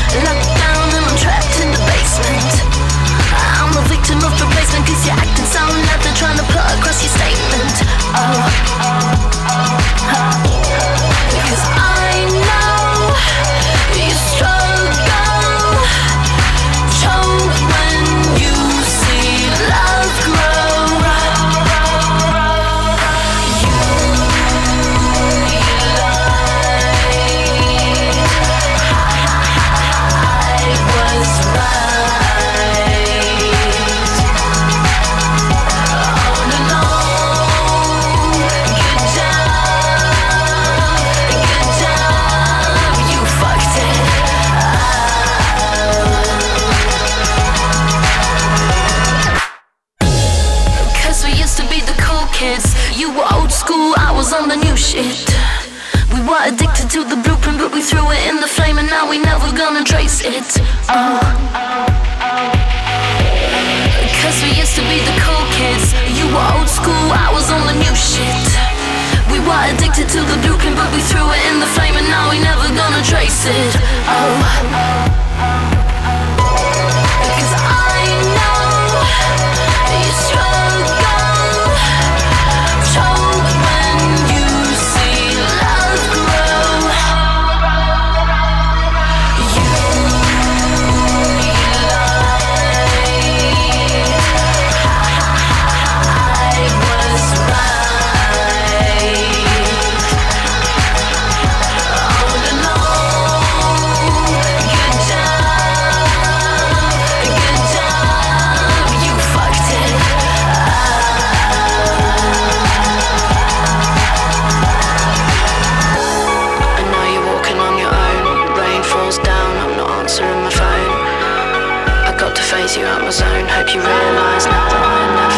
Locked down and I'm trapped in the basement. I'm a victim of replacement, cause you're acting so loud, they're trying to put across your statement. Because I know you struggle, choke when you see love grow. You lied, I was right. All alone, good job, you fucked it up. Cause we used to be the cool kids. You were old school, I was on the new shit. We were addicted to the blueprint, but we threw it in the flame, and now we never gonna trace it. Cause we used to be the cool kids. You were old school, I was on the new shit. We were addicted to the blueprint, but we threw it in the flame, and now we never gonna trace it. Because I know you struggle, choke when you see love grow. You lied, I was right. All alone, good job, you fucked it up. I know you're walking on your own. Rain falls down, I'm not answering my phone. I got to phase you out my zone. Hope you realise now that I never